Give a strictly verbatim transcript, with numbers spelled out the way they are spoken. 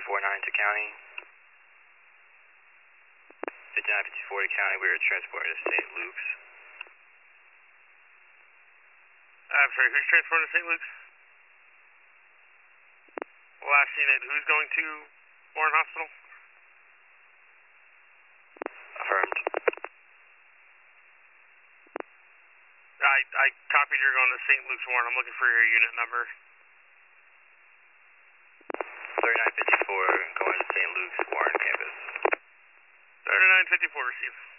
fifty-four nine to county. fifty-nine fifty-four to county, we are transporting to Saint Luke's. I'm sorry, who's transporting to Saint Luke's? Last seen it, who's going to Warren Hospital? Affirmed. I, I copied you're going to Saint Luke's Warren. I'm looking for your unit number. thirty-nine fifty-four going to Saint Luke's Warren campus. thirty-nine fifty-four received.